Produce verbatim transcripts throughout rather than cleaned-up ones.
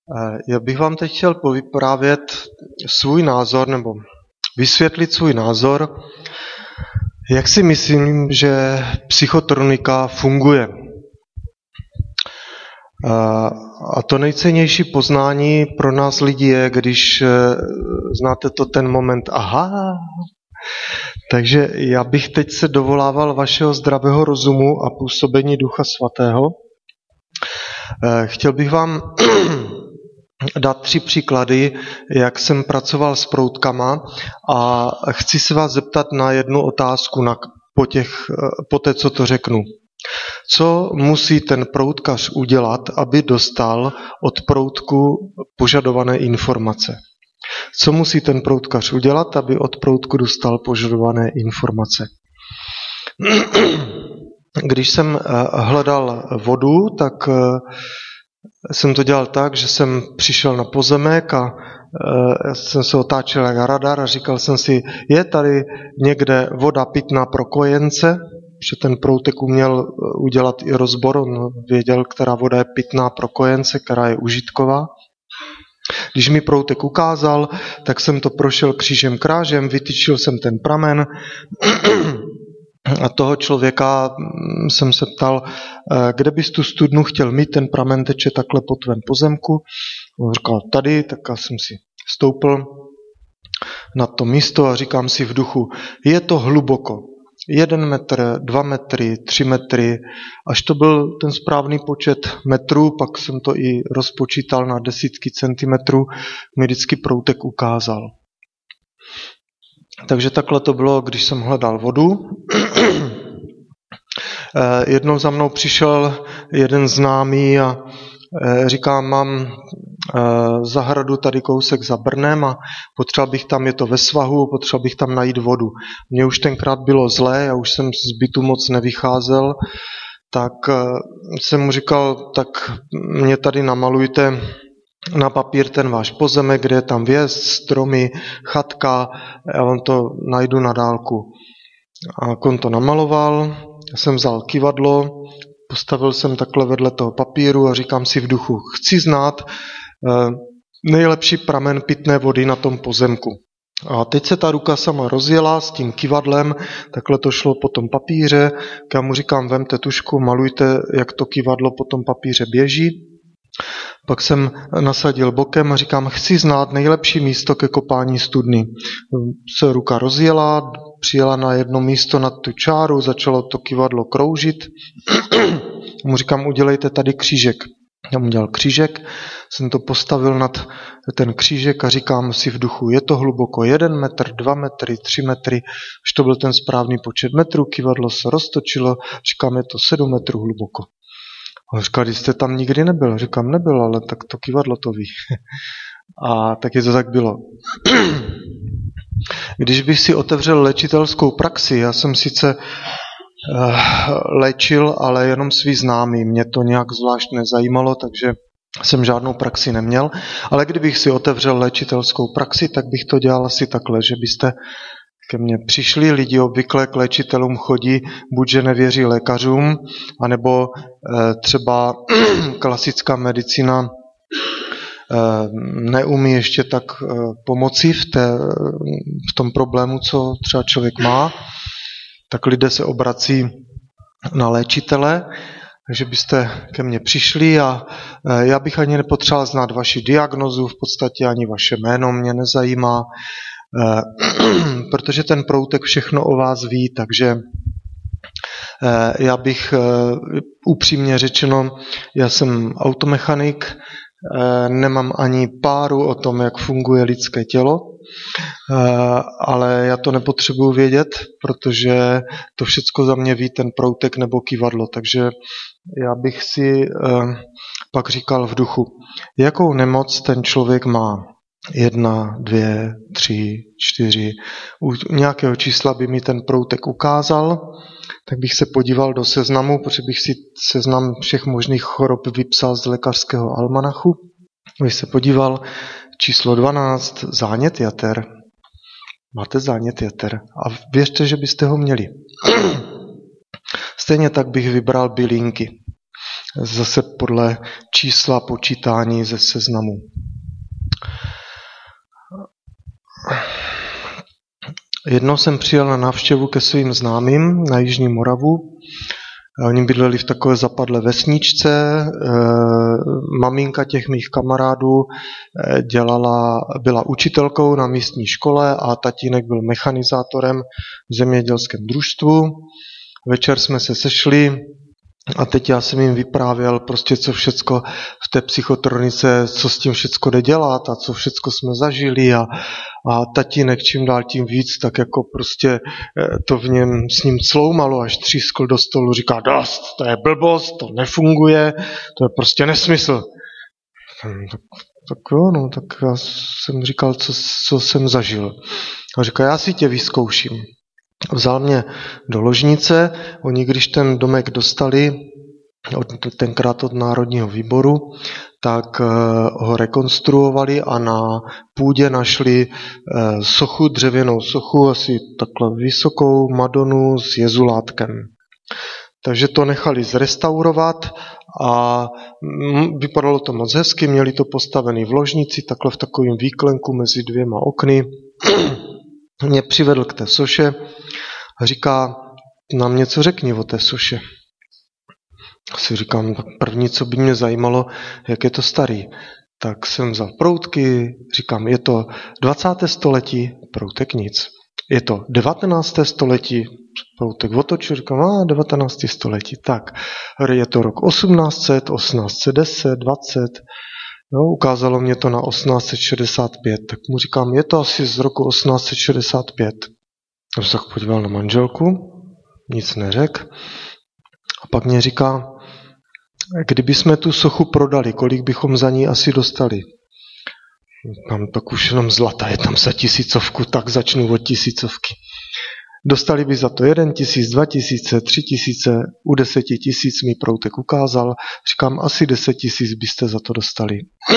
Já bych vám teď chtěl povyprávět svůj názor, nebo vysvětlit svůj názor, jak si myslím, že psychotronika funguje. A to nejcennější poznání pro nás lidi je, když znáte to ten moment, aha. Takže já bych teď se dovolával vašeho zdravého rozumu a působení Ducha Svatého. Chtěl bych vám dát tři příklady, jak jsem pracoval s proutkama, a chci se vás zeptat na jednu otázku na, po, těch, po té, co to řeknu. Co musí ten proutkař udělat, aby dostal od proutku požadované informace? Co musí ten proutkař udělat, aby od proutku dostal požadované informace? Když jsem hledal vodu, tak jsem to dělal tak, že jsem přišel na pozemek a jsem se otáčel jak radar a říkal jsem si, je tady někde voda pitná pro kojence, že ten proutek uměl udělat i rozbor, on věděl, která voda je pitná pro kojence, která je užitková. Když mi proutek ukázal, tak jsem to prošel křížem krážem, vytyčil jsem ten pramen a toho člověka jsem se ptal, kde bys tu studnu chtěl mít, ten pramen teče takhle po tvém pozemku. On říkal tady, tak já jsem si stoupil na to místo a říkám si v duchu, je to hluboko. Jeden metr, dva metry, tři metry, až to byl ten správný počet metrů, pak jsem to i rozpočítal na desítky centimetrů, mi vždycky proutek ukázal. Takže takhle to bylo, když jsem hledal vodu. Jednou za mnou přišel jeden známý a říká, mám zahradu tady kousek za Brnem a potřeboval bych tam, je to ve svahu, potřeboval bych tam najít vodu. Mně už tenkrát bylo zlé, já už jsem z bytu moc nevycházel, tak jsem mu říkal, tak mě tady namalujte na papír ten váš pozemek, kde je tam vjezd, stromy, chatka, já vám to najdu na dálku. A on to namaloval, já jsem vzal kyvadlo, postavil jsem takhle vedle toho papíru a říkám si v duchu, chci znát eh, nejlepší pramen pitné vody na tom pozemku. A teď se ta ruka sama rozjela s tím kyvadlem, takhle to šlo po tom papíře, já mu říkám, vemte tušku, malujte, jak to kyvadlo po tom papíře běží. Pak jsem nasadil bokem a říkám, chci znát nejlepší místo ke kopání studny. Se ruka rozjela, přijela na jedno místo nad tu čáru, začalo to kyvadlo kroužit. Mu říkám, udělejte tady křížek. Já mu udělal křížek, jsem to postavil nad ten křížek a říkám si v duchu, je to hluboko jeden metr, dva metry, tři metry, už to byl ten správný počet metrů, kyvadlo se roztočilo, říkám, je to sedm metrů hluboko. On říkal, když jste tam nikdy nebyl. Říkám, nebyl, ale tak to kyvadlo to ví. A taky to tak bylo. Když bych si otevřel léčitelskou praxi, já jsem sice uh, léčil, ale jenom svý známý. Mě to nějak zvlášť nezajímalo, takže jsem žádnou praxi neměl. Ale kdybych si otevřel léčitelskou praxi, tak bych to dělal asi takhle, že byste ke mně přišli, lidi obvykle k léčitelům chodí, buď že nevěří lékařům, anebo e, třeba klasická medicína e, neumí ještě tak e, pomoci v, té, v tom problému, co třeba člověk má, tak lidé se obrací na léčitele, takže byste ke mně přišli a e, já bych ani nepotřeboval znát vaši diagnozu, v podstatě ani vaše jméno mě nezajímá, protože ten proutek všechno o vás ví, takže já bych upřímně řečeno, já jsem automechanik, nemám ani páru o tom, jak funguje lidské tělo, ale já to nepotřebuji vědět, protože to všecko za mě ví ten proutek nebo kyvadlo, takže já bych si pak říkal v duchu, jakou nemoc ten člověk má. Jedna, dvě, tři, čtyři. U nějakého čísla by mi ten proutek ukázal, tak bych se podíval do seznamu, protože bych si seznam všech možných chorob vypsal z lékařského almanachu. Bych se podíval, číslo dvanáct, zánět jater. Máte zánět jater. A věřte, že byste ho měli. Stejně tak bych vybral bylinky. zase podle čísla počítání ze seznamu. Jednou jsem přijel na návštěvu ke svým známým na Jižní Moravu. Oni bydleli v takové zapadlé vesničce. Maminka těch mých kamarádů dělala, byla učitelkou na místní škole a tatínek byl mechanizátorem v zemědělském družstvu. Večer jsme se sešli a teď já jsem jim vyprávěl prostě, co všecko v té psychotronice, co s tím všecko jde dělat a co všecko jsme zažili a, a tatínek čím dál tím víc, tak jako prostě to v něm s ním cloumalo, až třískl do stolu, říká, dost, to je blbost, to nefunguje, to je prostě nesmysl. Tak, tak jo, no, tak já jsem říkal, co, co jsem zažil. A říká, já si tě vyzkouším. Vzal mě do ložnice, oni když ten domek dostali, tenkrát od Národního výboru, tak ho rekonstruovali a na půdě našli sochu, dřevěnou sochu, asi takhle vysokou Madonu s jezulátkem. Takže to nechali zrestaurovat a vypadalo to moc hezky, měli to postavený v ložnici, takhle v takovém výklenku mezi dvěma okny. Mě přivedl k té soše a říká, nám něco řekni o té soše. Si říkám, tak první, co by mě zajímalo, jak je to starý. Tak jsem vzal proutky, říkám, je to dvacáté století, proutek nic. Je to devatenácté století, proutek otočil, říkám, a devatenácté století, tak. Je to rok osmnáct set, osmnáct set deset, dvacet. No, ukázalo mě to na osmnáct set šedesát pět, tak mu říkám, je to asi z roku osmnáct set šedesát pět. Já jsem tak podíval na manželku, nic neřekl. A pak mě říká, kdyby jsme tu sochu prodali, kolik bychom za ní asi dostali? Tam tak už jenom zlata, je tam za tisícovku, tak začnu od tisícovky. Dostali by za to jeden tisíc, dva tisíce, tři tisíce, u deseti tisíc mi proutek ukázal. Říkám, asi deset tisíc byste za to dostali.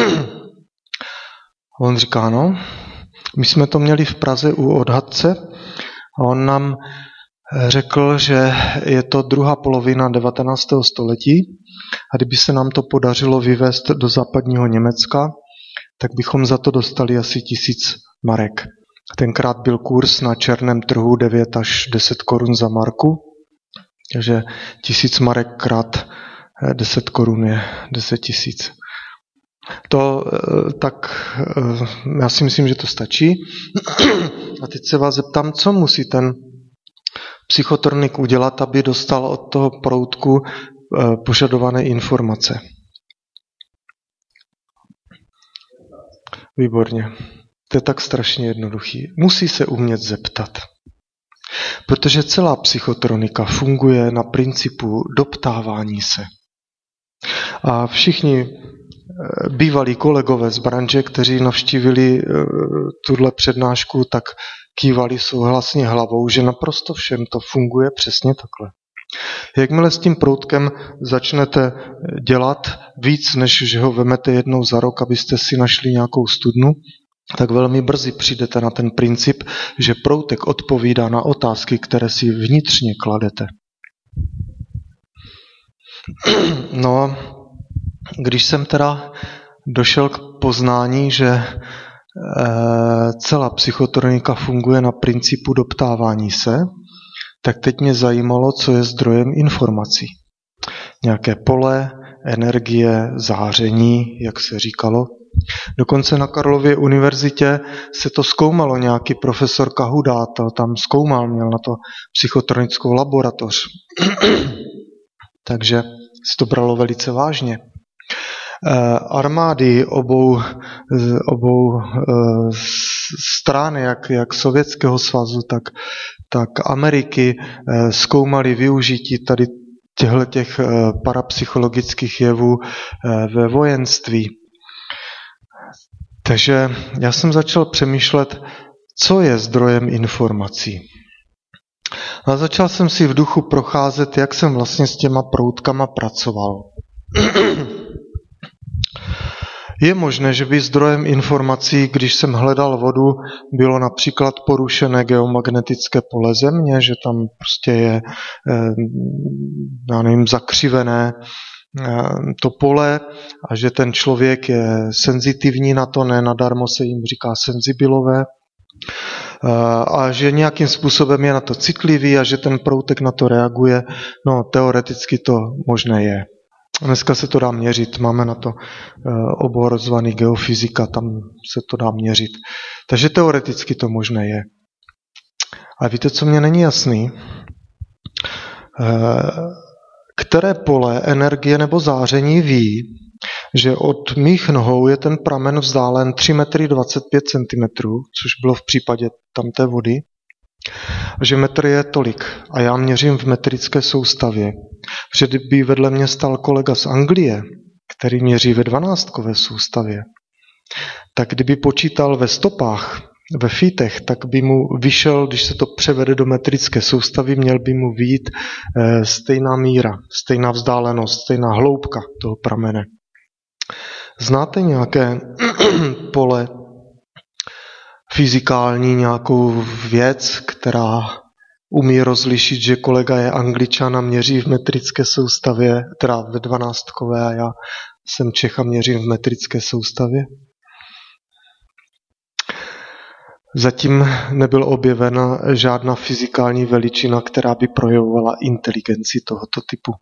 A on říká, no, my jsme to měli v Praze u odhadce a on nám řekl, že je to druhá polovina devatenáctého století a kdyby se nám to podařilo vyvést do západního Německa, tak bychom za to dostali asi tisíc marek. Tenkrát byl kurz na černém trhu devět až deset korun za marku, takže tisíc marek krát deset korun je deset tisíc. To tak, já si myslím, že to stačí. A teď se vás zeptám, co musí ten psychotronik udělat, aby dostal od toho proutku požadované informace. Výborně. To je tak strašně jednoduchý. Musí se umět zeptat. Protože celá psychotronika funguje na principu doptávání se. A všichni bývalí kolegové z branže, kteří navštívili tuhle přednášku, tak kývali souhlasně hlavou, že naprosto všem to funguje přesně takhle. Jakmile s tím proutkem začnete dělat víc, než že ho vemete jednou za rok, abyste si našli nějakou studnu, tak velmi brzy přijdete na ten princip, že proutek odpovídá na otázky, které si vnitřně kladete. No, když jsem teda došel k poznání, že celá psychotronika funguje na principu doptávání se, tak teď mě zajímalo, co je zdrojem informací. Nějaké pole, energie, záření, jak se říkalo. Dokonce na Karlově univerzitě se to zkoumalo, nějaký profesor Kahuda, to tam zkoumal, měl na to psychotronickou laboratoř. Takže se to bralo velice vážně. Armády obou, obou stran, jak, jak Sovětského svazu, tak, tak Ameriky, zkoumali využití tady těchto parapsychologických jevů ve vojenství. Takže já jsem začal přemýšlet, co je zdrojem informací. A začal jsem si v duchu procházet, jak jsem vlastně s těma proutkama pracoval. Je možné, že by zdrojem informací, když jsem hledal vodu, bylo například porušené geomagnetické pole Země, že tam prostě je, já nevím, zakřivené, to pole a že ten člověk je senzitivní na to, ne nadarmo se jim říká senzibilové, a že nějakým způsobem je na to citlivý a že ten proutek na to reaguje. No, teoreticky to možné je. Dneska se to dá měřit, máme na to obor zvaný geofyzika, tam se to dá měřit. Takže teoreticky to možné je. A víte, co mě není jasný? Které pole energie nebo záření ví, že od mých nohou je ten pramen vzdálen tři metry dvacet pět centimetrů, což bylo v případě tamté vody, a že metr je tolik a já měřím v metrické soustavě. Že kdyby vedle mě stal kolega z Anglie, který měří ve dvanáctkové soustavě, tak kdyby počítal ve stopách, ve feetech, tak by mu vyšel, když se to převede do metrické soustavy, měl by mu vyjít e, stejná míra, stejná vzdálenost, stejná hloubka toho pramene. Znáte nějaké pole fyzikální, nějakou věc, která umí rozlišit, že kolega je Angličan a měří v metrické soustavě, teda ve dvanáctkové a já jsem Čech a měřím v metrické soustavě? Zatím nebyla objevena žádná fyzikální veličina, která by projevovala inteligenci tohoto typu.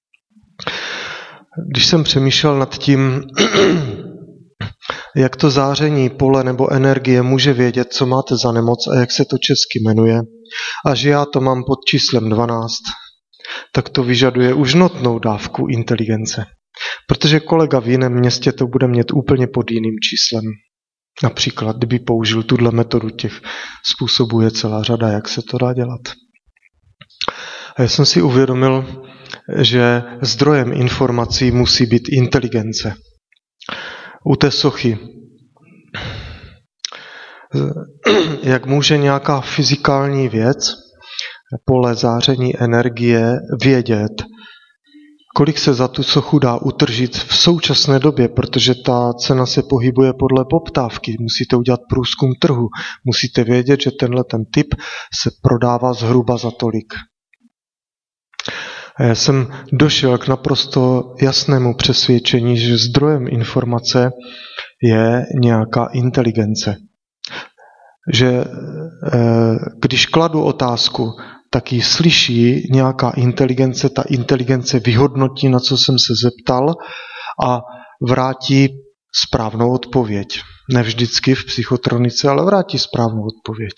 Když jsem přemýšlel nad tím, jak to záření, pole nebo energie může vědět, co máte za nemoc a jak se to česky jmenuje, a že já to mám pod číslem dvanáct, tak to vyžaduje už notnou dávku inteligence. Protože kolega v jiném městě to bude mít úplně pod jiným číslem. Například, kdyby použil tuhle metodu, těch způsobů je celá řada, jak se to dá dělat. A já jsem si uvědomil, že zdrojem informací musí být inteligence. U té sochy. Jak může nějaká fyzikální věc, pole záření energie, vědět, kolik se za tu sochu dá utržit v současné době, protože ta cena se pohybuje podle poptávky. Musíte udělat průzkum trhu. Musíte vědět, že tenhle ten typ se prodává zhruba za tolik. A já jsem došel k naprosto jasnému přesvědčení, že zdrojem informace je nějaká inteligence. Že když kladu otázku, tak ji slyší nějaká inteligence, ta inteligence vyhodnotí, na co jsem se zeptal a vrátí správnou odpověď. Ne vždycky v psychotronice, ale vrátí správnou odpověď.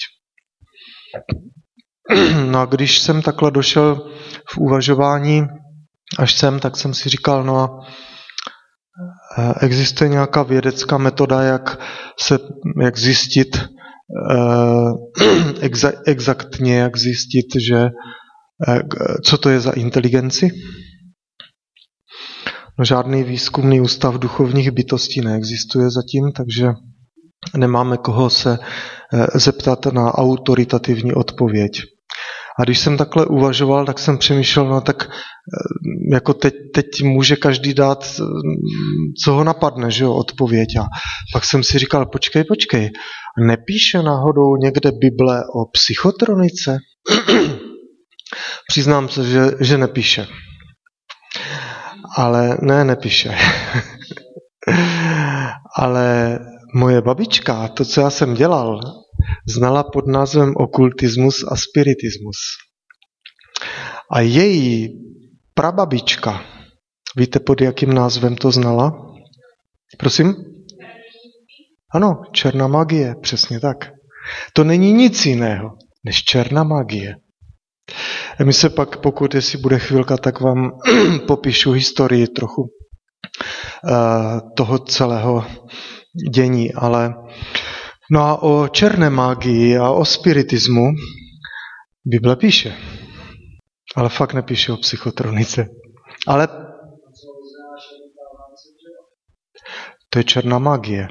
No a když jsem takhle došel v uvažování až sem, tak jsem si říkal, no a existuje nějaká vědecká metoda, jak se, jak zjistit, exa, exaktně, jak zjistit, že co to je za inteligenci? No, žádný výzkumný ústav duchovních bytostí neexistuje zatím, takže nemáme koho se zeptat na autoritativní odpověď. A když jsem takhle uvažoval, tak jsem přemýšlel, no tak jako teď, teď může každý dát, co ho napadne, že jo, odpověď. A pak jsem si říkal, počkej, počkej, nepíše náhodou někde Bible o psychotronice? Přiznám se, že, že nepíše. Ale ne, nepíše. Ale moje babička, to, co já jsem dělal, znala pod názvem okultismus a spiritismus. A její prababička, víte, pod jakým názvem to znala? Prosím? Ano, černá magie, přesně tak. To není nic jiného, než černá magie. A my se pak, pokud jestli bude chvilka, tak vám popíšu historii trochu uh, toho celého dění, ale no a o černé magii a o spiritismu Bible píše, ale fakt nepíše o psychotronice. Ale to je černá magie.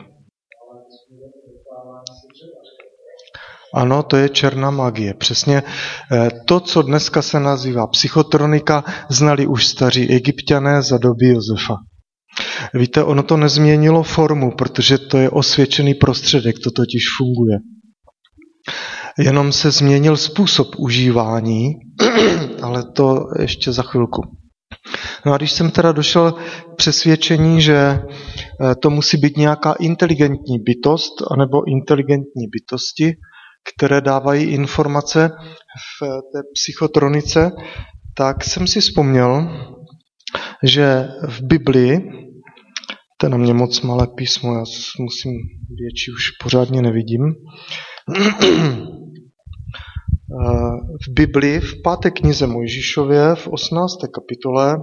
Ano, to je černá magie. Přesně to, co dneska se nazývá psychotronika, znali už staří Egypťané za doby Josefa. Víte, ono to nezměnilo formu, protože to je osvědčený prostředek, to totiž funguje. Jenom se změnil způsob užívání, ale to ještě za chvilku. No a když jsem teda došel k přesvědčení, že to musí být nějaká inteligentní bytost, anebo inteligentní bytosti, které dávají informace v té psychotronice, tak jsem si vzpomněl, že v Biblii, to je na mě moc malé písmo, já musím větší, už pořádně nevidím, v Biblii, v páté knize Mojžíšově, v osmnácté kapitole,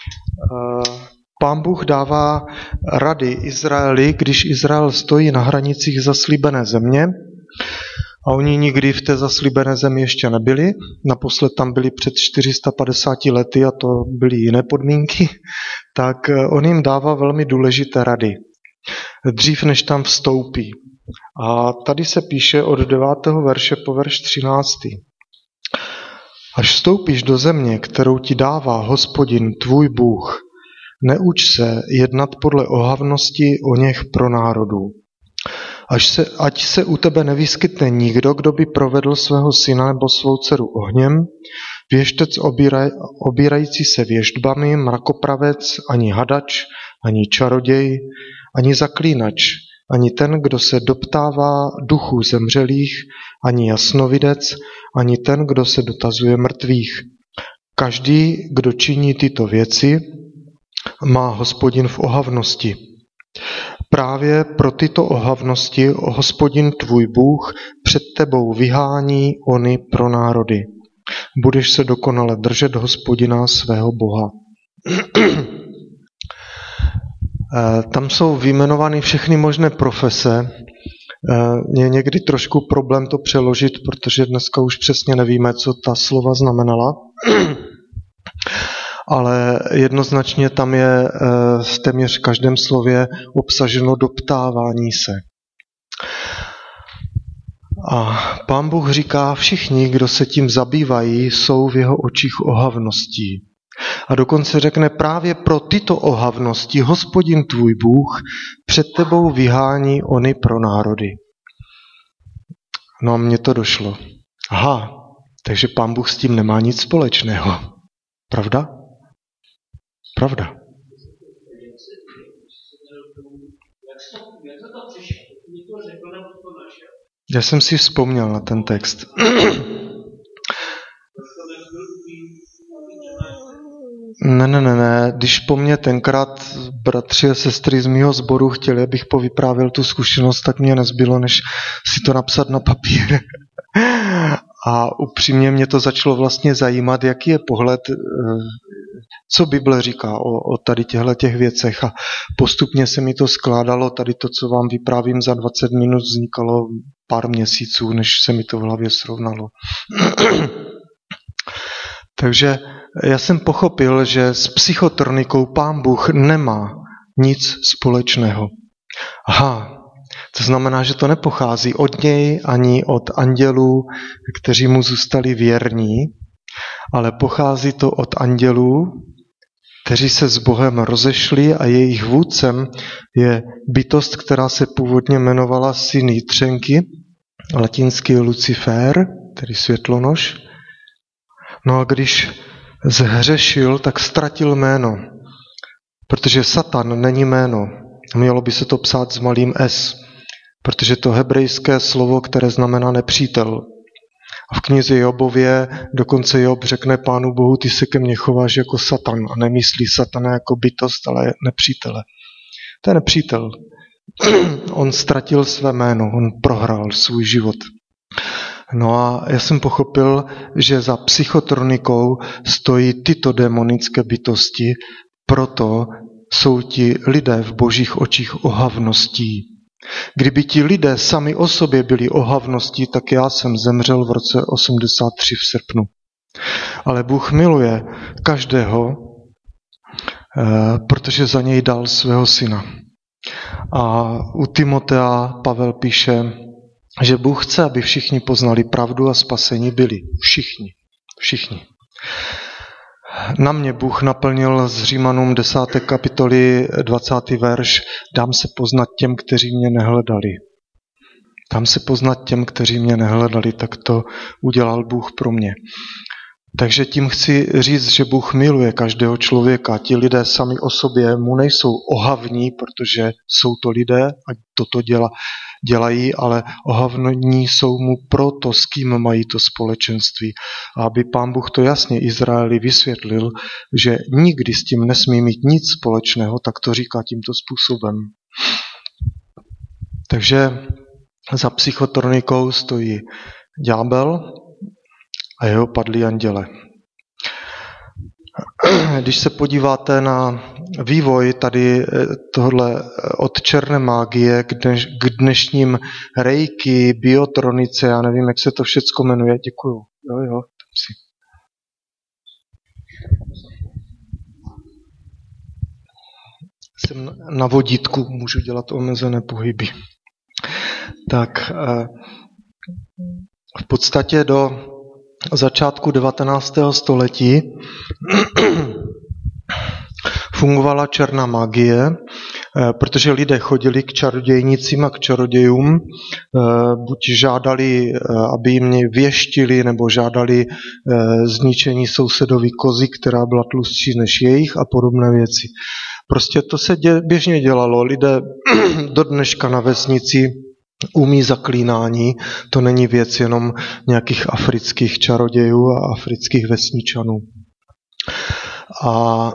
Pán Bůh dává rady Izraeli, když Izrael stojí na hranicích zaslíbené země a oni nikdy v té zaslíbené zemi ještě nebyli. Naposled tam byli před čtyři sta padesáti lety a to byly jiné podmínky, tak on jim dává velmi důležité rady, dřív než tam vstoupí. A tady se píše od devátého verše po verš třináctý. Až vstoupíš do země, kterou ti dává Hospodin, tvůj Bůh, neuč se jednat podle ohavnosti o něch pro národů. Až se, ať se u tebe nevyskytne nikdo, kdo by provedl svého syna nebo svou dceru ohněm, věštec obíraj, obírající se věštbami, mrakopravec, ani hadač, ani čaroděj, ani zaklínač, ani ten, kdo se doptává duchů zemřelých, ani jasnovidec, ani ten, kdo se dotazuje mrtvých. Každý, kdo činí tyto věci, má Hospodin v ohavnosti. Právě pro tyto ohavnosti Hospodin tvůj Bůh před tebou vyhání ony pro národy. Budeš se dokonale držet Hospodina svého Boha. Tam jsou vyjmenovány všechny možné profese. Je někdy trošku problém to přeložit, protože dneska už přesně nevíme, co ta slova znamenala. Ale jednoznačně tam je v téměř každém slově obsaženo doptávání se. A Pán Bůh říká, všichni, kdo se tím zabývají, jsou v jeho očích ohavností. A dokonce řekne, právě pro tyto ohavnosti Hospodin tvůj Bůh před tebou vyhání ony pro národy. No a mně to došlo. Aha, takže Pán Bůh s tím nemá nic společného. Pravda? Pravda. Já jsem si vzpomněl na ten text. Ne, ne, ne, ne. Když po mně tenkrát bratři a sestry z mýho sboru chtěli, abych povyprávěl tu zkušenost, tak mě nezbylo, než si to napsat na papír. A upřímně mě to začalo vlastně zajímat, jaký je pohled, co Bible říká o, o tady těchto těch věcech. A postupně se mi to skládalo, tady to, co vám vyprávím za dvacet minut, vznikalo pár měsíců, než se mi to v hlavě srovnalo. Takže já jsem pochopil, že s psychotronikou Pán Bůh nemá nic společného. Aha, to znamená, že to nepochází od něj ani od andělů, kteří mu zůstali věrní, ale pochází to od andělů, kteří se s Bohem rozešli a jejich vůdcem je bytost, která se původně jmenovala syn Jitřenky, latinsky Lucifer, tedy světlonož. No a když zhřešil, tak ztratil jméno, protože Satan není jméno. Mělo by se to psát s malým s, protože to hebrejské slovo, které znamená nepřítel. A v knize Jobově dokonce Job řekne Pánu Bohu, ty se ke mně chováš jako Satan a nemyslí Satana jako bytost, ale nepřítele. To je nepřítel. On ztratil své jméno, on prohrál svůj život. No a já jsem pochopil, že za psychotronikou stojí tyto démonické bytosti, proto jsou ti lidé v božích očích ohavností. Kdyby ti lidé sami o sobě byli ohavností, tak já jsem zemřel v roce osmdesát tři v srpnu. Ale Bůh miluje každého, protože za něj dal svého syna. A u Timotea Pavel píše, že Bůh chce, aby všichni poznali pravdu a spasení byli. Všichni. Všichni. Na mě Bůh naplnil z Římanům desáté kapitoly dvacátý verš. Dám se poznat těm, kteří mě nehledali. Dám se poznat těm, kteří mě nehledali, tak to udělal Bůh pro mě. Takže tím chci říct, že Bůh miluje každého člověka. Ti lidé sami o sobě mu nejsou ohavní, protože jsou to lidé a toto děla, dělají, ale ohavní jsou mu proto, s kým mají to společenství. A aby Pán Bůh to jasně Izraeli vysvětlil, že nikdy s tím nesmí mít nic společného, tak to říká tímto způsobem. Takže za psychotronikou stojí ďábel a jeho padlí anděle. Když se podíváte na vývoj tady tohle od černé mágie k, dneš, k dnešním rejky, biotronice, já nevím, jak se to všecko jmenuje, děkuju. Jo, jo, si. Jsem na vodítku, můžu dělat omezené pohyby. Tak v podstatě do začátku devatenáctého století fungovala černá magie, protože lidé chodili k čarodějnicím a k čarodějům, buď žádali, aby jim věštili, nebo žádali zničení sousedový kozy, která byla tlustší než jejich a podobné věci. Prostě to se dě, běžně dělalo. Lidé do dneška na vesnici umí zaklínání, to není věc jenom nějakých afrických čarodějů a afrických vesničanů. A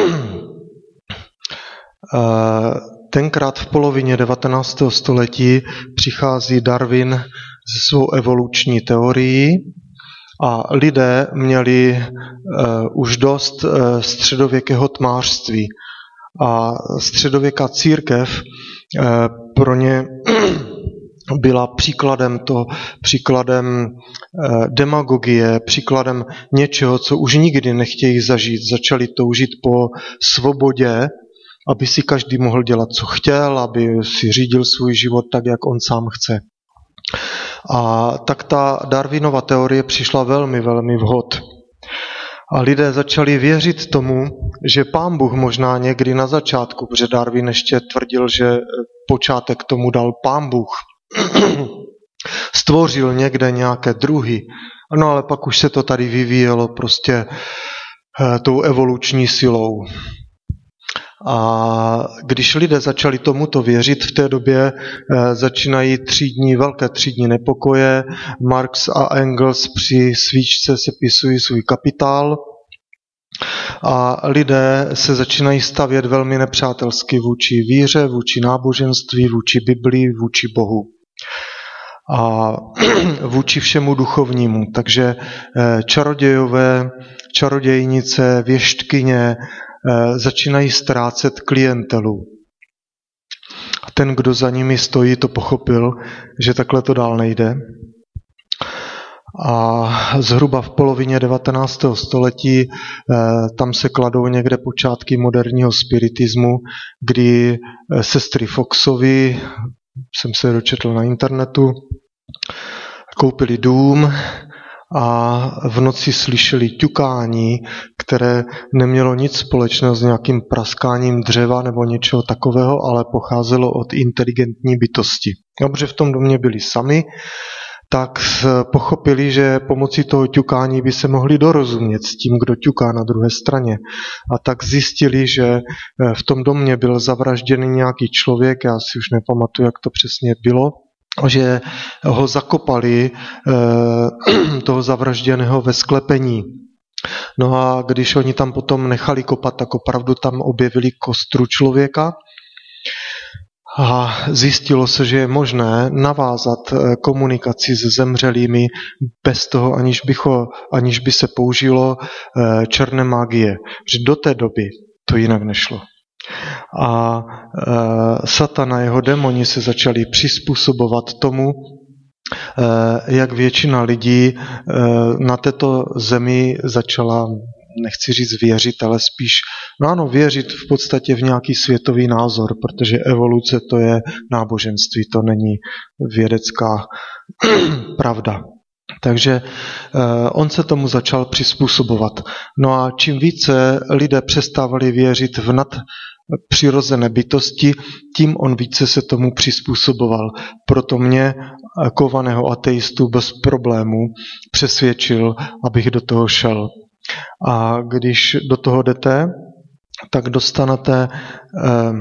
tenkrát v polovině devatenáctého století přichází Darwin se svou evoluční teorií a lidé měli uh, už dost uh, středověkého tmářství. A středověká církev uh, pro ně byla příkladem to, příkladem uh, demagogie, příkladem něčeho, co už nikdy nechtějí zažít. Začali toužit po svobodě, aby si každý mohl dělat, co chtěl, aby si řídil svůj život tak, jak on sám chce. A tak ta Darwinova teorie přišla velmi, velmi vhod. A lidé začali věřit tomu, že Pán Bůh možná někdy na začátku, protože Darwin ještě tvrdil, že počátek tomu dal Pán Bůh, stvořil někde nějaké druhy. No ale pak už se to tady vyvíjelo prostě tou evoluční silou. A když lidé začali tomuto věřit, v té době začínají třídní, velké třídní nepokoje. Marx a Engels při svíčce sepisují svůj Kapitál a lidé se začínají stavět velmi nepřátelsky vůči víře, vůči náboženství, vůči Biblii, vůči Bohu a vůči všemu duchovnímu. Takže čarodějové, čarodějnice, věštkyně začínají ztrácet klientelu. A ten, kdo za nimi stojí, to pochopil, že takhle to dál nejde. A zhruba v polovině devatenáctého století tam se kladou někde počátky moderního spiritismu, kdy sestry Foxovi, jsem se dočetl na internetu, koupili dům a v noci slyšeli ťukání, které nemělo nic společného s nějakým praskáním dřeva nebo něčeho takového, ale pocházelo od inteligentní bytosti. Dobře, v tom domě byli sami, tak pochopili, že pomocí toho ťukání by se mohli dorozumět s tím, kdo ťuká na druhé straně. A tak zjistili, že v tom domě byl zavražděný nějaký člověk, já si už nepamatuju, jak to přesně bylo, že ho zakopali, toho zavražděného, ve sklepení. No a když oni tam potom nechali kopat, tak opravdu tam objevili kostru člověka a zjistilo se, že je možné navázat komunikaci s zemřelými bez toho, aniž, bycho, aniž by se použilo černé magie. Že do té doby to jinak nešlo. A e, Satan a jeho démoni se začali přizpůsobovat tomu, e, jak většina lidí e, na této zemi začala, nechci říct věřit, ale spíš, no ano, věřit v podstatě v nějaký světový názor, protože evoluce to je náboženství, to není vědecká pravda. Takže eh, on se tomu začal přizpůsobovat. No a čím více lidé přestávali věřit v nad, přirozené bytosti, tím on více se tomu přizpůsoboval. Proto mě, kovaného ateistu, bez problémů přesvědčil, abych do toho šel. A když do toho jdete, tak dostanete eh,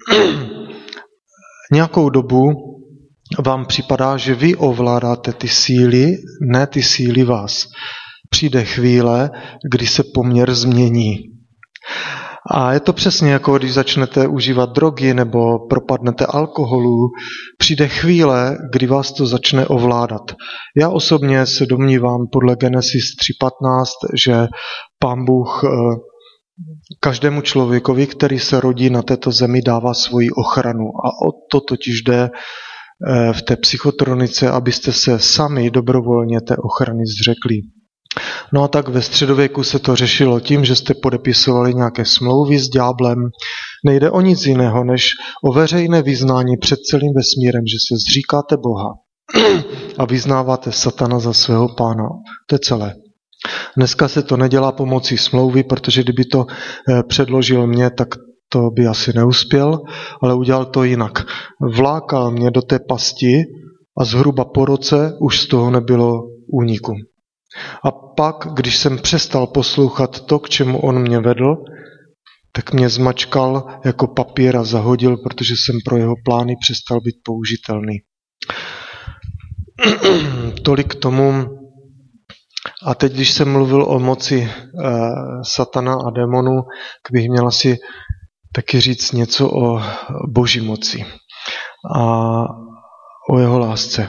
nějakou dobu, vám připadá, že vy ovládáte ty síly, ne ty síly vás. Přijde chvíle, kdy se poměr změní. A je to přesně jako když začnete užívat drogy nebo propadnete alkoholu. Přijde chvíle, kdy vás to začne ovládat. Já osobně se domnívám podle Genesis tři patnáct, že Pán Bůh každému člověkovi, který se rodí na této zemi, dává svoji ochranu. A o to totiž jde v té psychotronice, abyste se sami dobrovolně té ochrany zřekli. No a tak ve středověku se to řešilo tím, že jste podepisovali nějaké smlouvy s ďáblem. Nejde o nic jiného, než o veřejné vyznání před celým vesmírem, že se zříkáte Boha a vyznáváte satana za svého pána. To je celé. Dneska se to nedělá pomocí smlouvy, protože kdyby to předložil mě, tak to by asi neuspěl, ale udělal to jinak. Vlákal mě do té pasti a zhruba po roce už z toho nebylo úniku. A pak, když jsem přestal poslouchat to, k čemu on mě vedl, tak mě zmačkal jako papír a zahodil, protože jsem pro jeho plány přestal být použitelný. Tolik k tomu. A teď, když jsem mluvil o moci e, satana a démonů, tak bych měl asi taky říct něco o boží moci a o jeho lásce.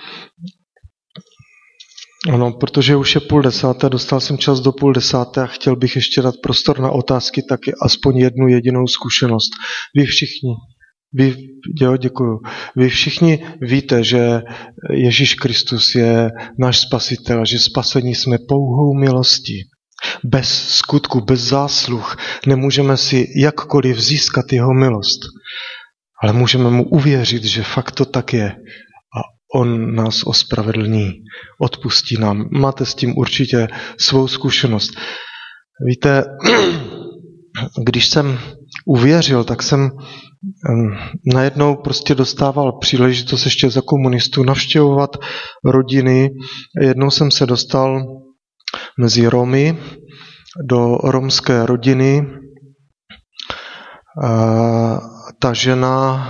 Ano, protože už je půl desáté, dostal jsem čas do půl desáté a chtěl bych ještě dát prostor na otázky, taky aspoň jednu jedinou zkušenost. Vy všichni, vy, jo, děkuju. Vy všichni víte, že Ježíš Kristus je náš spasitel, že spasení jsme pouhou milostí. Bez skutku, bez zásluh nemůžeme si jakkoliv získat jeho milost, ale můžeme mu uvěřit, že fakt to tak je. On nás ospravedlní, odpustí nám. Máte s tím určitě svou zkušenost. Víte, když jsem uvěřil, tak jsem najednou prostě dostával příležitost ještě za komunistů navštěvovat rodiny. Jednou jsem se dostal mezi Romy do romské rodiny. Ta žena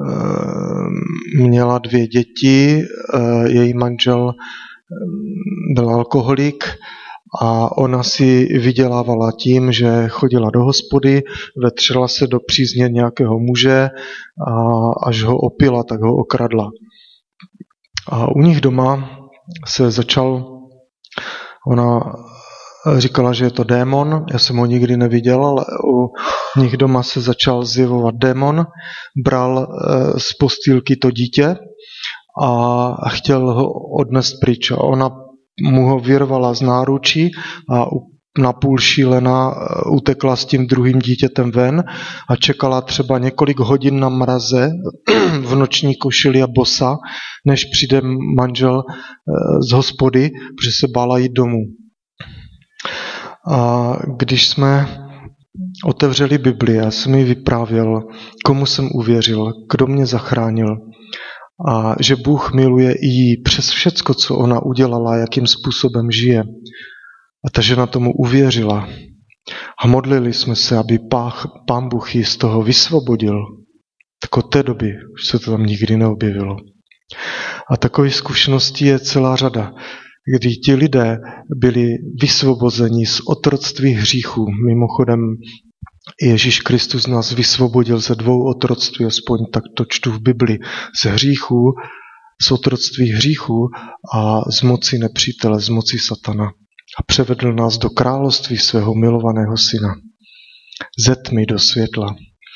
měla dvě děti, její manžel byl alkoholik a ona si vydělávala tím, že chodila do hospody, vetřela se do přízně nějakého muže a až ho opila, tak ho okradla. A u nich doma se začal, ona říkala, že je to démon, já jsem ho nikdy neviděl, ale u nich doma se začal zjevovat démon, bral z postýlky to dítě a chtěl ho odnést pryč. A ona mu ho vyrvala z náručí a napůl šílená utekla s tím druhým dítětem ven a čekala třeba několik hodin na mraze v noční košili a bosa, než přijde manžel z hospody, protože se bála jít domů. A když jsme otevřeli Bibli, já jsem ji vyprávěl, komu jsem uvěřil, kdo mě zachránil a že Bůh miluje i jí přes všecko, co ona udělala, jakým způsobem žije. A ta žena tomu uvěřila. A modlili jsme se, aby pách, Pán Bůh ji z toho vysvobodil. Tak od té doby už se to tam nikdy neobjevilo. A takových zkušeností je celá řada, kdy ti lidé byli vysvobozeni z otroctví hříchů. Mimochodem Ježíš Kristus nás vysvobodil ze dvou otroctví, aspoň tak to čtu v Bibli, z hříchů, z otroctví hříchů a z moci nepřítele, z moci satana. A převedl nás do království svého milovaného syna. Ze tmy do světla.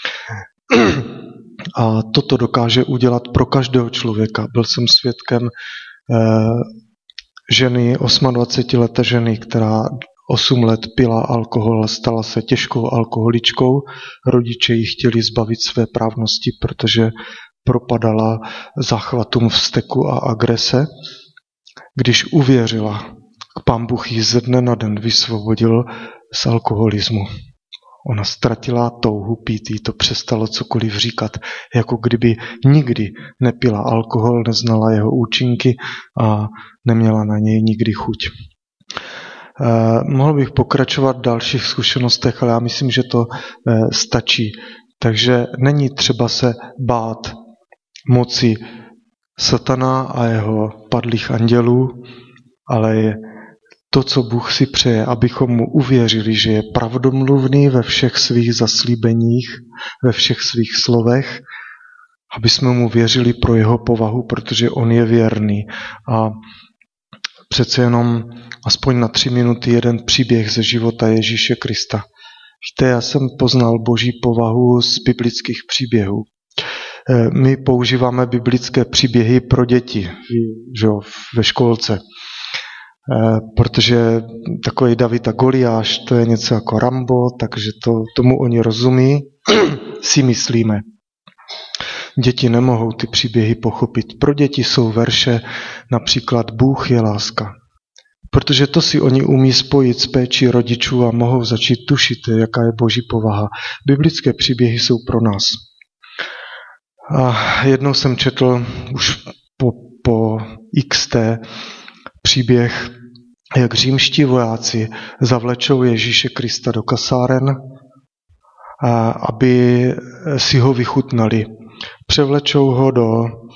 A toto dokáže udělat pro každého člověka. Byl jsem svědkem eh, ženy, osmadvacetileté ženy, která osm let pila alkohol, stala se těžkou alkoholičkou. Rodiče ji chtěli zbavit své právnosti, protože propadala záchvatům vzteku a agrese. Když uvěřila, Pán Bůh ji ze dne na den vysvobodil z alkoholismu. Ona ztratila touhu pít, jí to přestalo cokoliv říkat, jako kdyby nikdy nepila alkohol, neznala jeho účinky a neměla na něj nikdy chuť. Eh, mohl bych pokračovat v dalších zkušenostech, ale já myslím, že to eh, stačí. Takže není třeba se bát moci satana a jeho padlých andělů, ale je to, co Bůh si přeje, abychom mu uvěřili, že je pravdomluvný ve všech svých zaslíbeních, ve všech svých slovech, aby jsme mu věřili pro jeho povahu, protože on je věrný. A přece jenom aspoň na tři minuty jeden příběh ze života Ježíše Krista. Víte, já jsem poznal Boží povahu z biblických příběhů. My používáme biblické příběhy pro děti, že jo, ve školce. Protože takový David a Goliáš, to je něco jako Rambo, takže to, tomu oni rozumí, si myslíme. Děti nemohou ty příběhy pochopit. Pro děti jsou verše například Bůh je láska. Protože to si oni umí spojit s péčí rodičů a mohou začít tušit, jaká je Boží povaha. Biblické příběhy jsou pro nás. A jednou jsem četl už po, po iks té příběh, jak římští vojáci zavlečou Ježíše Krista do kasáren, aby si ho vychutnali. Převlečou ho do,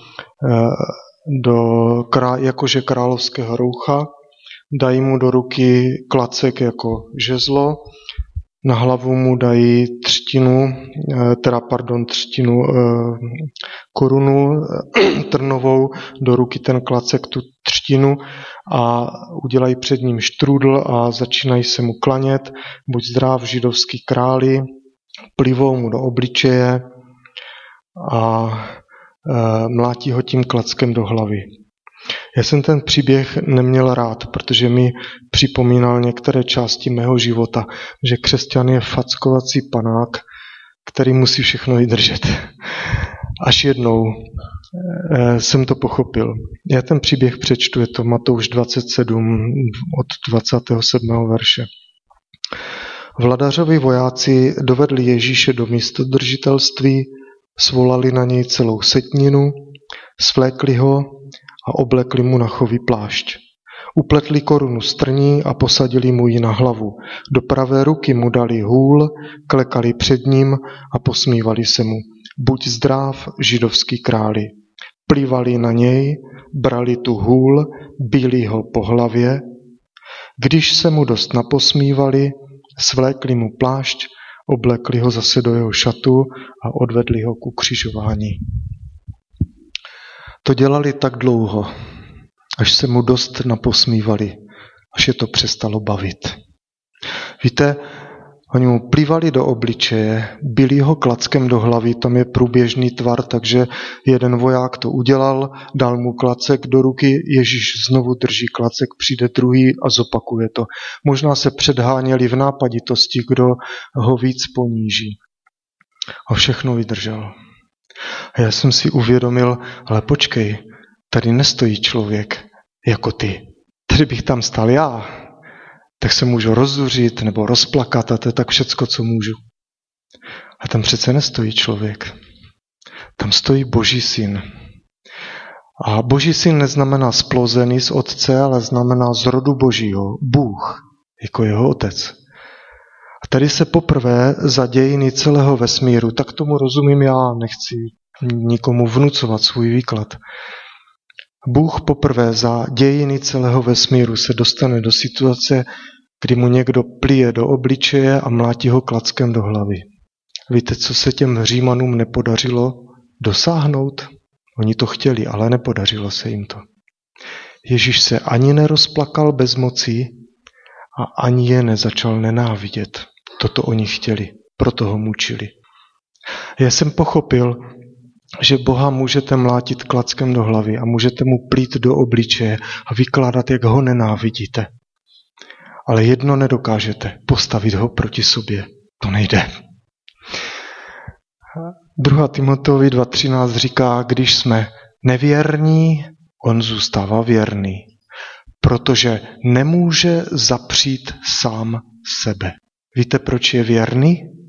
do jakože královského roucha, dají mu do ruky klacek jako žezlo, na hlavu mu dají třtinu, teda pardon, třtinu korunu trnovou, do ruky ten klacek, tu třtinu a udělají před ním štrůdl a začínají se mu klanět, buď zdrav židovský králi, plivou mu do obličeje a mlátí ho tím klackem do hlavy. Já jsem ten příběh neměl rád, protože mi připomínal některé části mého života, že křesťan je fackovací panák, který musí všechno vydržet. Až jednou jsem to pochopil. Já ten příběh přečtu, je to Matouš dvacet sedm od dvacátého sedmého verše. Vladařovi vojáci dovedli Ježíše do místodržitelství, svolali na něj celou setninu, svlékli ho a oblekli mu na chový plášť. Upletli korunu strní a posadili mu ji na hlavu. Do pravé ruky mu dali hůl, klekali před ním a posmívali se mu. Buď zdrav, židovský králi. Plivali na něj, brali tu hůl, bili ho po hlavě. Když se mu dost naposmívali, svlékli mu plášť, oblekli ho zase do jeho šatu a odvedli ho ku křižování. To dělali tak dlouho, až se mu dost naposmívali, až je to přestalo bavit. Víte, oni mu plivali do obličeje, bili ho klackem do hlavy, tam je průběžný tvar, takže jeden voják to udělal, dal mu klacek do ruky, Ježíš znovu drží klacek, přijde druhý a zopakuje to. Možná se předháněli v nápaditosti, kdo ho víc poníží. A všechno vydržel. A já jsem si uvědomil, ale počkej, tady nestojí člověk jako ty. Tady bych tam stál já, tak se můžu rozzuřit nebo rozplakat a to je tak všecko, co můžu. A tam přece nestojí člověk. Tam stojí Boží syn. A Boží syn neznamená splozený z otce, ale znamená z rodu Božího, Bůh, jako jeho otec. A tady se poprvé za dějiny celého vesmíru, tak tomu rozumím já, nechci nikomu vnucovat svůj výklad. Bůh poprvé za dějiny celého vesmíru se dostane do situace, kdy mu někdo plije do obličeje a mlátí ho klackem do hlavy. Víte, co se těm Římanům nepodařilo dosáhnout? Oni to chtěli, ale nepodařilo se jim to. Ježíš se ani nerozplakal bez mocí a ani je nezačal nenávidět. Toto oni chtěli, proto ho mučili. Já jsem pochopil, že Boha můžete mlátit klackem do hlavy a můžete mu plít do obličeje a vykládat, jak ho nenávidíte. Ale jedno nedokážete, postavit ho proti sobě. To nejde. druhá Timoteovi dva třináct říká, když jsme nevěrní, on zůstává věrný, protože nemůže zapřít sám sebe. Víte, proč je věrný?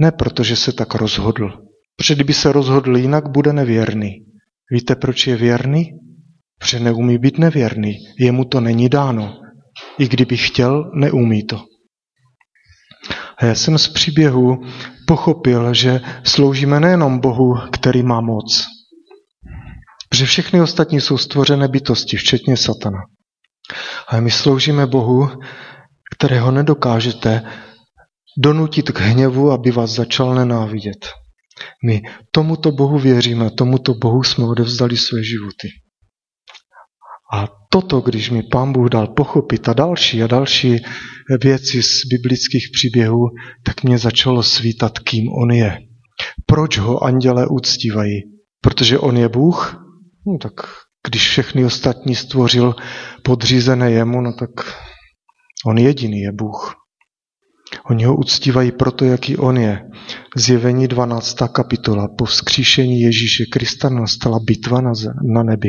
Ne protože se tak rozhodl. Protože kdyby se rozhodl jinak, bude nevěrný. Víte, proč je věrný? Protože neumí být nevěrný. Jemu to není dáno. I kdyby chtěl, neumí to. A já jsem z příběhu pochopil, že sloužíme nejenom Bohu, který má moc. Protože všechny ostatní jsou stvořené bytosti, včetně satana. Ale my sloužíme Bohu, kterého nedokážete donutit k hněvu, aby vás začal nenávidět. My tomuto Bohu věříme, tomuto Bohu jsme odevzdali své životy. A toto, když mi Pán Bůh dal pochopit a další a další věci z biblických příběhů, tak mě začalo svítat, kým on je. Proč ho andělé uctívají? Protože on je Bůh? No tak když všechny ostatní stvořil podřízené jemu, no tak on jediný je Bůh. Oni ho uctívají proto, jaký on je. Zjevení dvanáctá kapitola. Po vzkříšení Ježíše Krista nastala bitva na, zem, na nebi.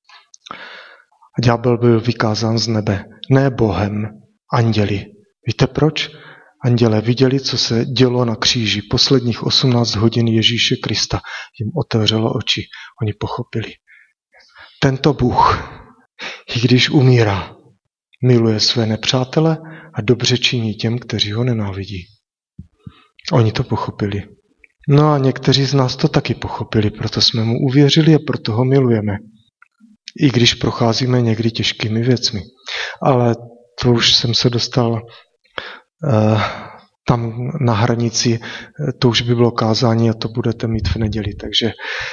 A ďábel byl vykázán z nebe. Ne Bohem, anděli. Víte proč? Anděle viděli, co se dělo na kříži. Posledních osmnáct hodin Ježíše Krista jim otevřelo oči. Oni pochopili. Tento Bůh, i když umírá, miluje své nepřátele a dobře činí těm, kteří ho nenávidí. Oni to pochopili. No a někteří z nás to taky pochopili, proto jsme mu uvěřili a proto ho milujeme. I když procházíme někdy těžkými věcmi. Ale to už jsem se dostal uh, tam na hranici, to už by bylo kázání a to budete mít v neděli. Takže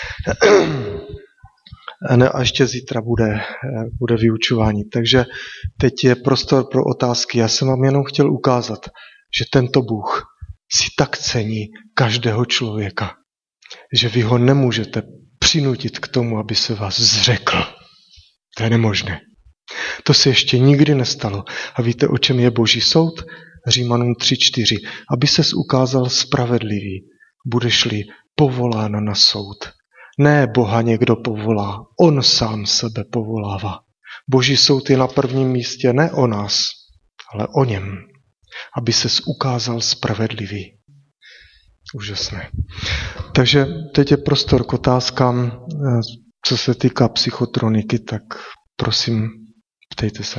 ne, a ještě zítra bude, bude vyučování. Takže teď je prostor pro otázky. Já jsem vám jenom chtěl ukázat, že tento Bůh si tak cení každého člověka, že vy ho nemůžete přinutit k tomu, aby se vás zřekl. To je nemožné. To se ještě nikdy nestalo. A víte, o čem je Boží soud? Římanům tři čtyři. Aby ses ukázal spravedlivý, budeš-li povolán na soud. Ne Boha někdo povolá, on sám sebe povolává. Boží soud je na prvním místě ne o nás, ale o něm. Aby ses ukázal spravedlivý. Úžasné. Takže teď je prostor k otázkám, co se týká psychotroniky, tak prosím, ptejte se.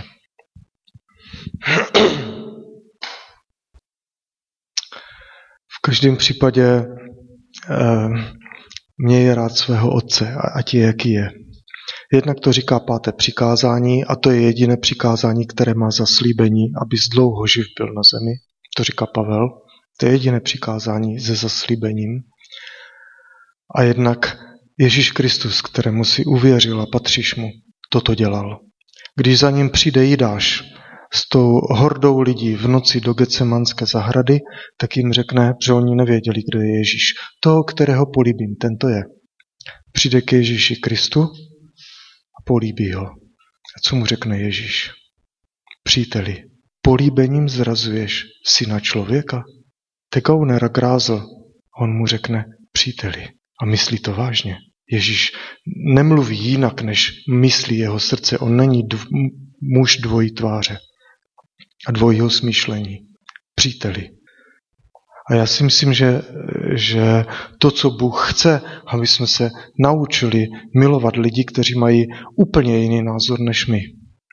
V každém případě eh, měj rád svého otce, ať je, jaký je. Jednak to říká páté přikázání a to je jediné přikázání, které má zaslíbení, abys dlouho živ byl na zemi. To říká Pavel. To je jediné přikázání se zaslíbením. A jednak Ježíš Kristus, kterému si uvěřil a patříš mu, toto dělal. Když za ním přijde Jidáš s tou hordou lidí v noci do Getsemanské zahrady, tak jim řekne, že oni nevěděli, kdo je Ježíš. Toho, kterého políbím, tento je. Přijde k Ježíši Kristu a políbí ho. A co mu řekne Ježíš? Příteli, políbením zrazuješ syna člověka? Tekauner grázl. On mu řekne, příteli. A myslí to vážně. Ježíš nemluví jinak, než myslí jeho srdce. On není dv, muž dvojí tváře a dvojího smýšlení. Příteli. A já si myslím, že, že to, co Bůh chce, aby jsme se naučili milovat lidi, kteří mají úplně jiný názor než my.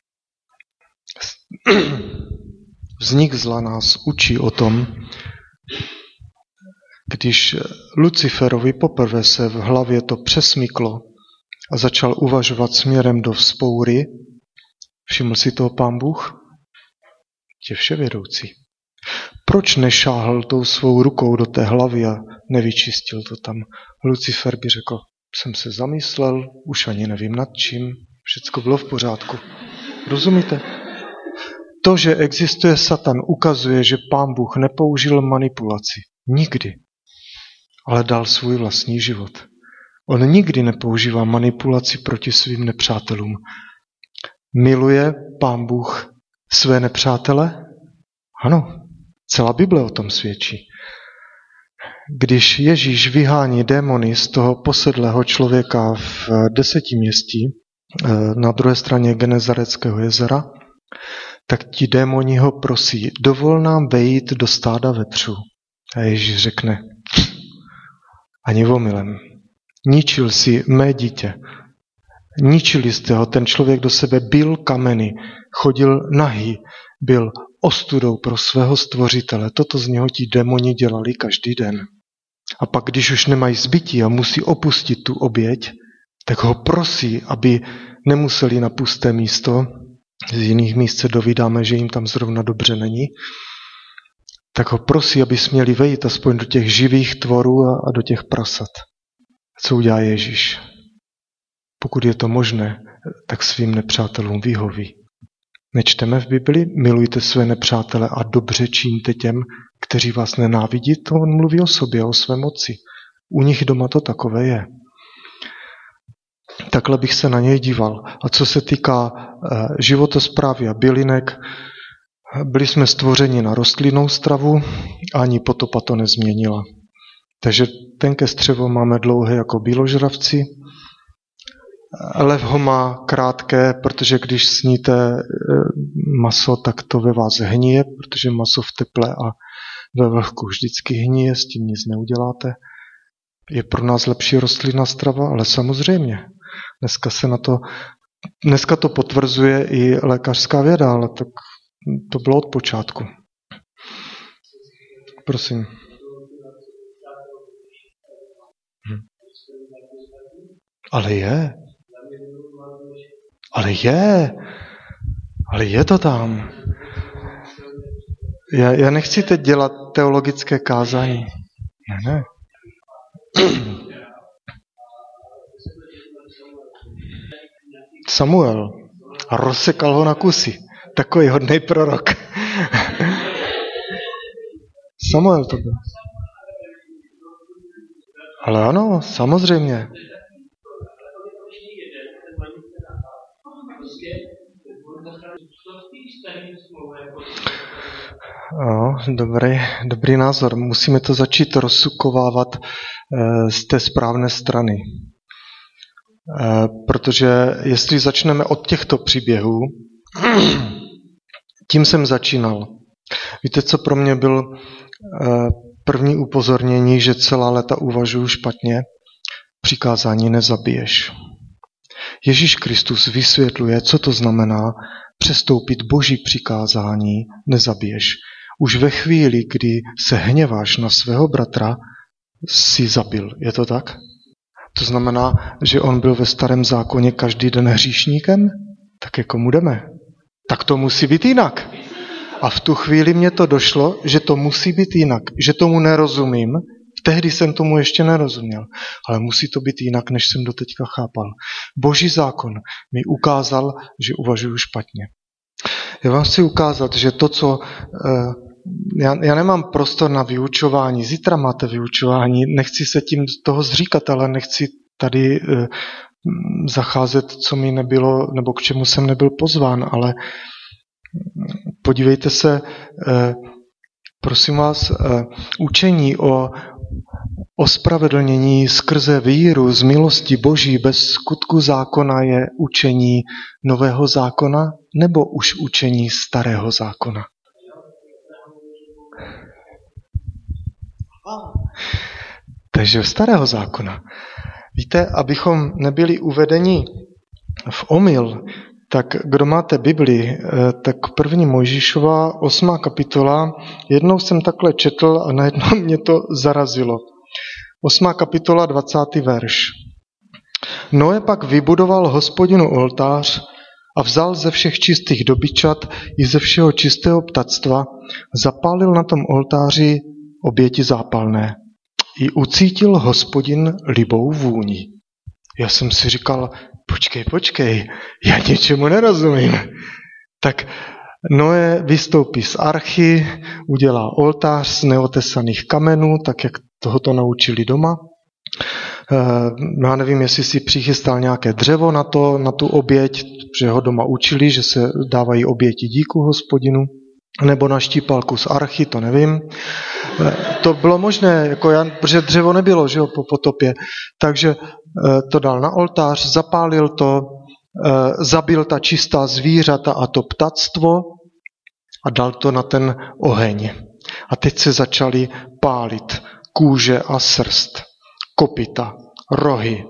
Vznik zla nás učí o tom, když Luciferovi poprvé se v hlavě to přesmyklo a začal uvažovat směrem do vzpoury, všiml si toho Pán Bůh? Je vševědoucí. Proč nešáhl tou svou rukou do té hlavy a nevyčistil to tam? Lucifer by řekl, jsem se zamyslel, už ani nevím nad čím, všecko bylo v pořádku. Rozumíte? To, že existuje Satan, ukazuje, že Pán Bůh nepoužil manipulaci. Nikdy. Ale dal svůj vlastní život. On nikdy nepoužívá manipulaci proti svým nepřátelům. Miluje Pán Bůh své nepřátele? Ano, celá Bible o tom svědčí. Když Ježíš vyhání démony z toho posedlého člověka v desetiměstí na druhé straně Genezareckého jezera, tak ti démoni ho prosí, dovol nám vejít do stáda vepřů. A Ježíš řekne, Ani omylem. Ničil si mé dítě. Ničili jste ho, ten člověk do sebe byl kameny, chodil nahý, byl ostudou pro svého stvořitele. Toto z něho ti démoni dělali každý den. A pak, když už nemají zbytí a musí opustit tu oběť, tak ho prosí, aby nemuseli na pusté místo. Z jiných míst se dovídáme, že jim tam zrovna dobře není. Tak ho prosí, aby směli vejít aspoň do těch živých tvorů a do těch prasat. Co udělá Ježíš? Pokud je to možné, tak svým nepřátelům vyhoví. Nečteme v Bibli? Milujte své nepřátele a dobře čiňte těm, kteří vás nenávidí. To on mluví o sobě, o své moci. U nich doma to takové je. Takhle bych se na něj díval. A co se týká uh, životosprávy a bylinek, byli jsme stvořeni na rostlinnou stravu a ani potopa to nezměnila. Takže tenké střevo máme dlouhé jako bíložravci. Lev ho má krátké, protože když sníte maso, tak to ve vás hníje, protože maso v teple a ve vlhku vždycky hníje, s tím nic neuděláte. Je pro nás lepší rostlinná strava, ale samozřejmě. Dneska se na to, dneska to potvrzuje i lékařská věda, ale tak to bylo od počátku. Prosím. Hm. Ale je. Ale je. Ale je to tam. Já, já nechci teď dělat teologické kázání. Ne, ne. Samuel. A rozsekal ho na kusy. Takový hodnej prorok. Samuel to byl. Ale ano, samozřejmě. No, dobrý, dobrý názor. Musíme to začít rozsukovávat e, z té správné strany. E, protože jestli začneme od těchto příběhů, tím jsem začínal. Víte, co pro mě byl e, první upozornění, že celá léta uvažuji špatně? Přikázání nezabiješ. Ježíš Kristus vysvětluje, co to znamená přestoupit Boží přikázání nezabiješ. Už ve chvíli, kdy se hněváš na svého bratra, si zabil. Je to tak? To znamená, že on byl ve starém zákoně každý den hříšníkem? Tak jako mu jdeme. Tak to musí být jinak. A v tu chvíli mě to došlo, že to musí být jinak. Že tomu nerozumím. Tehdy jsem tomu ještě nerozuměl. Ale musí to být jinak, než jsem doteďka chápal. Boží zákon mi ukázal, že uvažuji špatně. Já vám chci ukázat, že to, co... Já, já nemám prostor na vyučování. Zítra máte vyučování. Nechci se tím toho zříkat, ale nechci tady zacházet, co mi nebylo, nebo k čemu jsem nebyl pozván. Ale podívejte se, prosím vás, učení o ospravedlnění skrze víru z milosti Boží bez skutku zákona je učení nového zákona nebo už učení starého zákona? Takže starého zákona. Víte, abychom nebyli uvedeni v omyl, tak kdo máte Bibli, tak první Mojžíšova osmá kapitola, jednou jsem takhle četl a najednou mě to zarazilo. Osmá kapitola, dvacátý verš. Noé pak vybudoval Hospodinu oltář a vzal ze všech čistých dobyčat i ze všeho čistého ptactva, zapálil na tom oltáři oběti zápalné. I ucítil Hospodin libou vůni. Já jsem si říkal, počkej, počkej, já něčemu nerozumím. Tak Noé vystoupí z archy, udělá oltář z neotesaných kamenů, tak jak tohoto naučili doma. Já nevím, jestli si přichystal nějaké dřevo na, to, na tu oběť, že ho doma učili, že se dávají oběti díku Hospodinu, nebo naštípal kus archy, to nevím. To bylo možné, jako já, protože dřevo nebylo, že jo, po potopě. Takže to dal na oltář, zapálil to, zabil ta čistá zvířata a to ptactvo a dal to na ten oheň. A teď se začaly pálit kůže a srst. kopyta, rohy.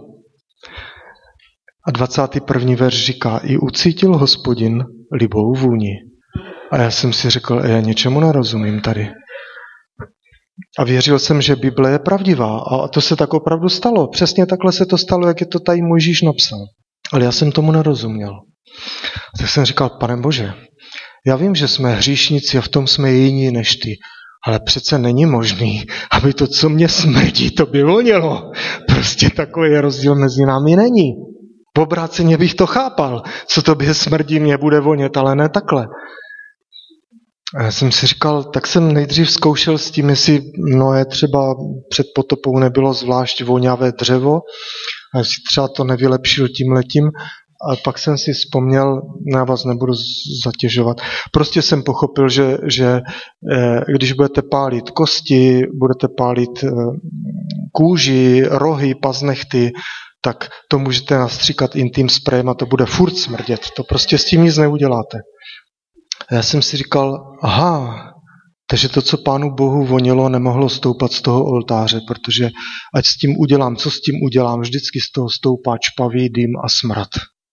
A dvacátý první verš říká, i ucítil Hospodin libou vůni. A já jsem si řekl, já něčemu nerozumím tady. A věřil jsem, že Bible je pravdivá. A to se tak opravdu stalo. Přesně takhle se to stalo, jak je to tady Mojžíš napsal. Ale já jsem tomu nerozuměl. Tak jsem říkal, Pane Bože, já vím, že jsme hříšníci a v tom jsme jiní než ty. Ale přece není možný, aby to, co mě smrdí, to by vonilo. Prostě takový rozdíl mezi námi není. V obráceně bych to chápal. Co tobě smrdí, mě bude vonět, ale ne takhle. A já jsem si říkal, tak jsem nejdřív zkoušel s tím, jestli Noé třeba před potopou nebylo zvlášť voňavé dřevo, a jestli třeba to nevylepšil tímhletím. A pak jsem si vzpomněl, já vás nebudu zatěžovat, prostě jsem pochopil, že, že když budete pálit kosti, budete pálit kůži, rohy, paznechty, tak to můžete nastříkat intim sprayem a to bude furt smrdět. To prostě s tím nic neuděláte. A já jsem si říkal, aha, takže to, co Pánu Bohu vonilo, nemohlo stoupat z toho oltáře, protože ať s tím udělám, co s tím udělám, vždycky z toho stoupá čpavý dým a smrad.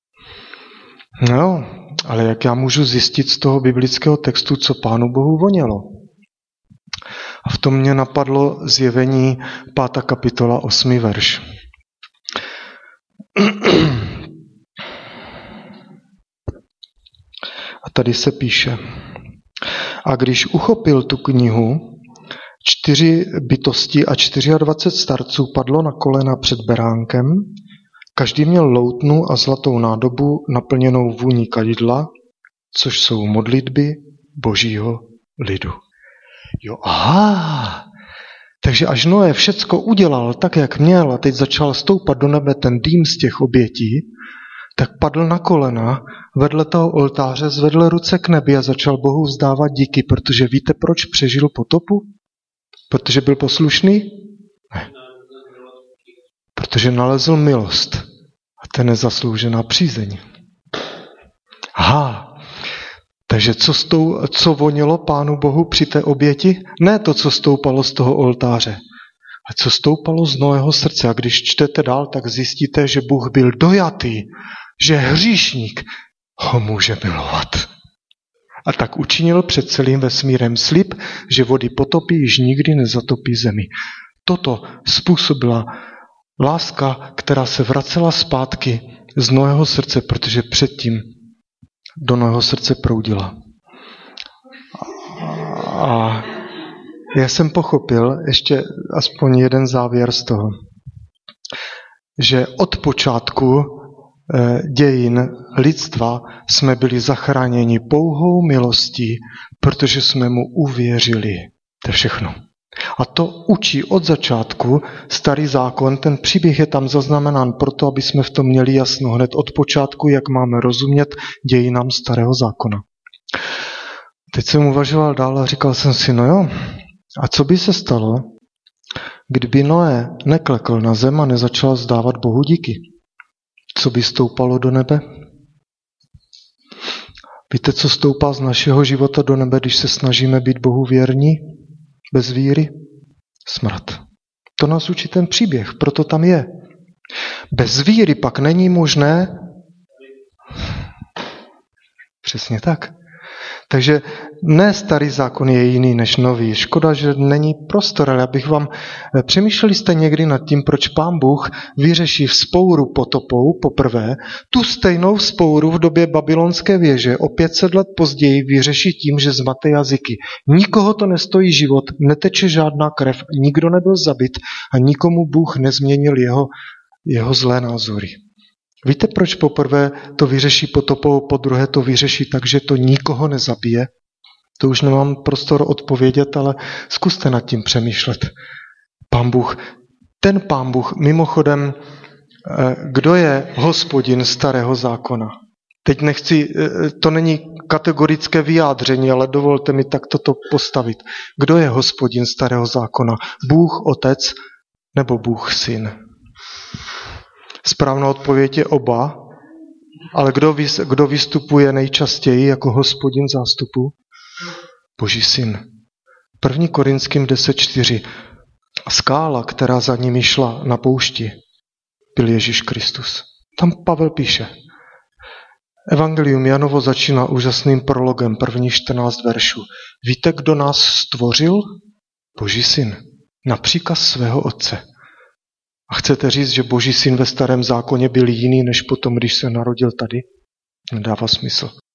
No, ale jak já můžu zjistit z toho biblického textu, co Pánu Bohu vonilo? A v tom mě napadlo Zjevení pátá kapitola osmý verš. A tady se píše, a když uchopil tu knihu, čtyři bytosti a dvacet čtyři starců padlo na kolena před beránkem, každý měl loutnu a zlatou nádobu naplněnou vůní kadidla, což jsou modlitby Božího lidu. Jo, aha, takže až Noé všecko udělal tak, jak měl a teď začal stoupat do nebe ten dým z těch obětí, tak padl na kolena, vedle toho oltáře zvedl ruce k nebi a začal Bohu vzdávat díky, protože víte, proč přežil potopu? Protože byl poslušný? Ne. Protože nalezl milost a to je nezasloužená přízeň. Aha, takže co, stou, co vonilo Pánu Bohu při té oběti? Ne to, co stoupalo z toho oltáře, ale co stoupalo z Noého srdce. A když čtete dál, tak zjistíte, že Bůh byl dojatý, že hříšník ho může milovat. A tak učinil před celým vesmírem slib, že vody potopí již nikdy nezatopí zemi. Toto způsobila láska, která se vracela zpátky z Noého srdce, protože předtím do Noého srdce proudila. A já jsem pochopil ještě aspoň jeden závěr z toho, že od počátku dějin lidstva jsme byli zachráněni pouhou milostí, protože jsme mu uvěřili. To je všechno. A to učí od začátku starý zákon, ten příběh je tam zaznamenán proto, aby jsme v tom měli jasno hned od počátku, jak máme rozumět dějinám starého zákona. Teď jsem uvažoval dál a říkal jsem si, no jo, a co by se stalo, kdyby Noé neklekl na zem a nezačal zdávat Bohu díky? Co by stoupalo do nebe? Víte, co stoupá z našeho života do nebe, když se snažíme být Bohu věrní? Bez víry? Smrt. To nás učí ten příběh, proto tam je. Bez víry pak není možné... Přesně tak. Takže ne starý zákon je jiný než nový. Škoda, že není prostor, ale abych vám... Přemýšleli jste někdy nad tím, proč Pán Bůh vyřeší vzpouru potopou poprvé, tu stejnou vzpouru v době babylonské věže o pět set let později vyřeší tím, že zmate jazyky. Nikoho to nestojí život, neteče žádná krev, nikdo nebyl zabit a nikomu Bůh nezměnil jeho, jeho zlé názory. Víte, proč poprvé to vyřeší potopou, po druhé to vyřeší tak, že to nikoho nezabije? To už nemám prostor odpovědět, ale zkuste nad tím přemýšlet. Pán Bůh, ten Pán Bůh, mimochodem, kdo je Hospodin starého zákona? Teď nechci, to není kategorické vyjádření, ale dovolte mi takto to postavit. Kdo je Hospodin starého zákona? Bůh Otec nebo Bůh Syn? Správná odpověď je oba, ale kdo, vys, kdo vystupuje nejčastěji jako Hospodin zástupu? Boží Syn. první Korinským deset čtyři. skála, která za nimi šla na poušti, byl Ježíš Kristus. Tam Pavel píše. Evangelium Janovo začíná úžasným prologem, první čtrnáct veršů. Víte, kdo nás stvořil? Boží syn. Na příkaz svého otce. A chcete říct, že Boží syn ve starém zákoně byl jiný, než potom, když se narodil tady? Nedává smysl.